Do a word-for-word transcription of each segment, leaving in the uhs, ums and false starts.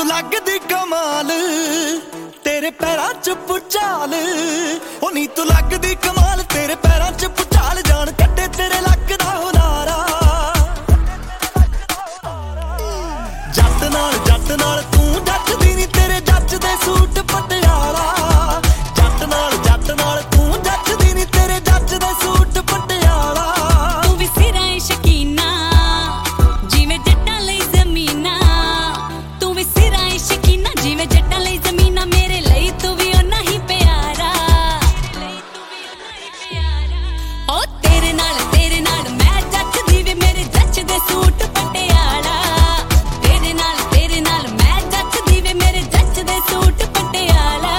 तू लगदी कमाल तेरे पैरां च भुचाल, ओ नी तू लगदी कमाल तेरे पैरां च भुचाल, जान कड्डे तेरे लक दा हुनारा। जट नाल जट नाल तू जचदी नी तेरे जच दे सूट पटियाला, जट नाल जट नाल तू जचदी नी तेरे जच दे सूट पटियाला। तू भी सिरा ए शकीना जिवें जट्टां लई ज़मीना, तू भी सिरा ए शकीना जिवें जट्टां लई ज़मीना, मेरे लई तू भी ओना ही प्यारा। ओ तेरे नाल तेरे नाल मैं जचदी वे मेरे जच दे सूट पटियाला, तेरे नाल तेरे नाल मैं जचदी वे मेरे जच दे सूट पटियाला।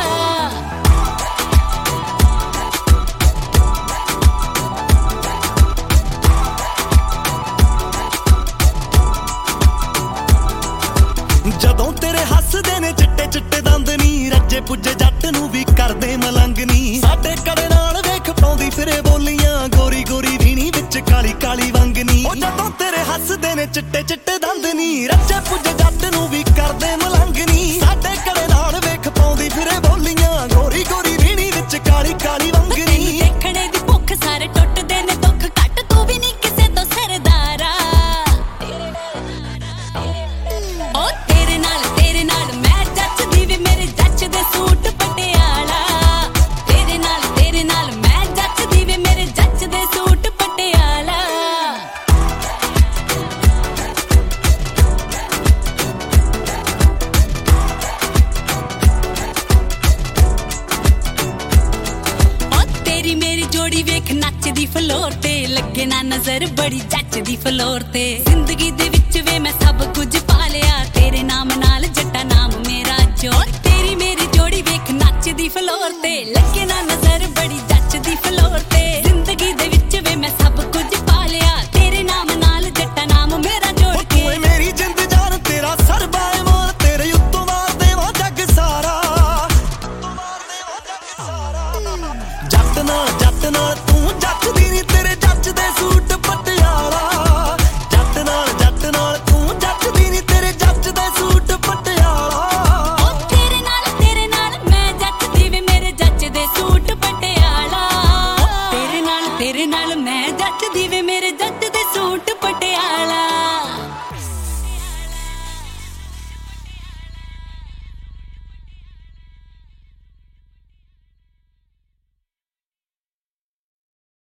जदों तेरे हसदे ने चिट्टे चिट्टे दंद नी, रज्जे पुज्जे जट नूं भी करदे मलंग नी। साडे कड़े नाल वेख पाउंदी फिरे बोलियां, गोरी गोरी वीणी विच काली काली वंगनी। ओ जदों तेरे हसदे ने चिट्टे चिट्टे दंद नी, रज्जे पुज्जे जट नूं भी करदे मलंग नी। साडे कड़े नाल वेख पाउंदी फिरे बोलियां, गोरी गोरी वीणी विच काली काली वंगनी। देखणे दी भुख सारे टुटदे ने दुख घट, तू भी नी किसे तो सरदारा। ओ तेरे नाल तेरे नाल मैं जचदी वे मेरे जच दे सूट पटियाला, तेरे नाल तेरे नाल मैं जचदी वे मेरे जच दे सूट पटियाला। ओ तेरी मेरी जोड़ी वेख नचदी फ्लोर ते, लगे ना नजर बड़ी जचदी फ्लोर ते। जिंदगी दे विच वे मैं सब कुछ पा लिया, तेरे नाम नाल जट्टा नाम मेरा जोर। तेरी मेरी जोड़ी वेख नचदी फ्लोर ते, लगे ना नजर बड़ी जचदी फ्लोर ते। जिंदगी दे विच वे मैं सब कुछ पा लिया, तेरे नाम नाल जट्टा नाम मेरा जोड़ के। तू मेरी जिंद जान तेरा सरबा ए मान, तेरे उत्तों मार देवां जग सारा। जट नाल जट नाल